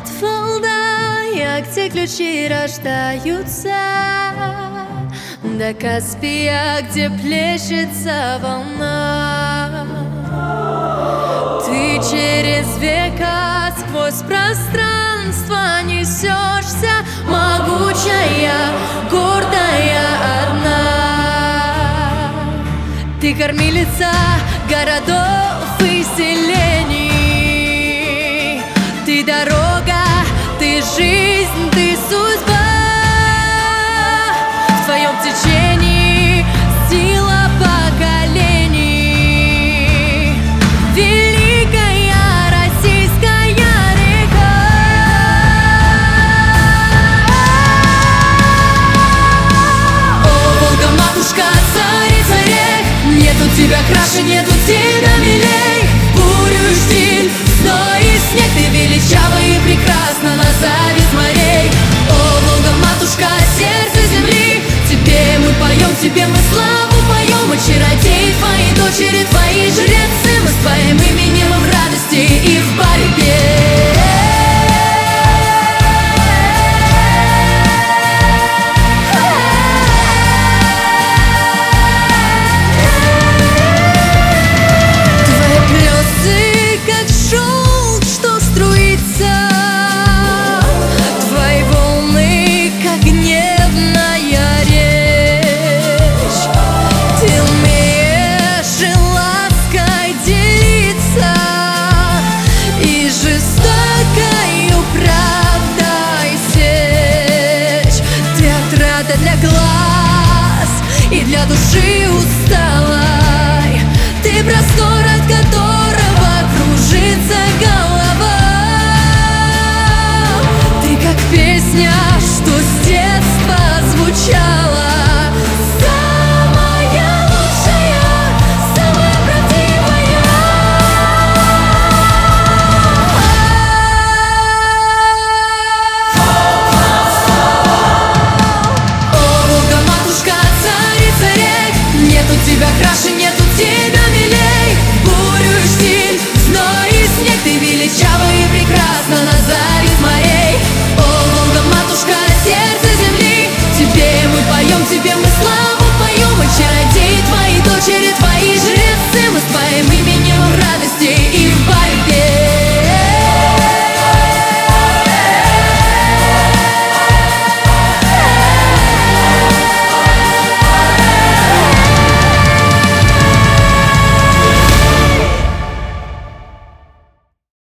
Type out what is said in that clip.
от Валдая, где ключи рождаются, до Каспия, где плещется волна. Ты через века сквозь пространство несешься, могучая, гордая одна. Ты кормилица городов и селений, ты дорога, ты жизнь, ты судьба. В твоем течении сила поколений, великая российская река. О, Волга, матушка, царица рек, нету тебя краше, нету тебя милей. Бурю и штиль, сной и снег, ты величава и прекрасна на зависть морей. О, Волга, матушка, сердце земли, тебе мы поем, тебе мы славу поем. Мы чародеи, твои дочери, твои жрецы, мы с твоим именем и в радости, и в борьбе.